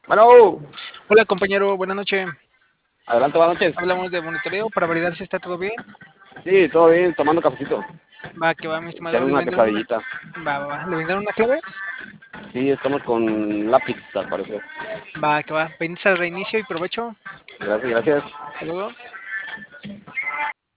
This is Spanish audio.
Bueno, Hola compañero, buenas noches. adelante, buenas noches. Hablamos de monitoreo para validar si está todo bien. Sí, todo bien, tomando cafecito. Va, que va, mi estimado. Echando ¿Le una vendieron una? quesadillita. Va. ¿Le vendieron una clave? Sí, estamos con lápiz, al parecer. Va, que va. Pendientes al reinicio y provecho. Gracias, gracias. Hasta luego.